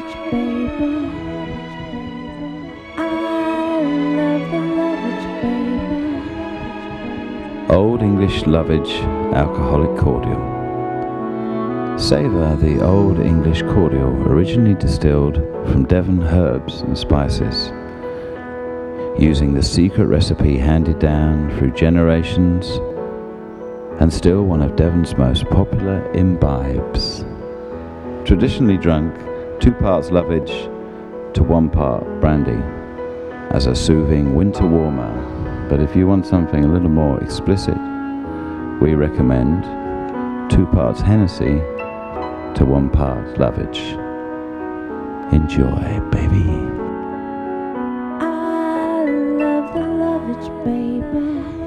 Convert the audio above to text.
Lovage, baby. I love the Lovage, baby. Old English Lovage Alcoholic Cordial. Savour the Old English Cordial, originally distilled from Devon herbs and spices, using the secret recipe handed down through generations, and still one of Devon's most popular imbibes. Traditionally drunk 2 parts Lovage to 1 part brandy as a soothing winter warmer, but if you want something a little more explicit, we recommend 2 parts Hennessy to 1 part Lovage. Enjoy, baby. I love the Lovage, baby.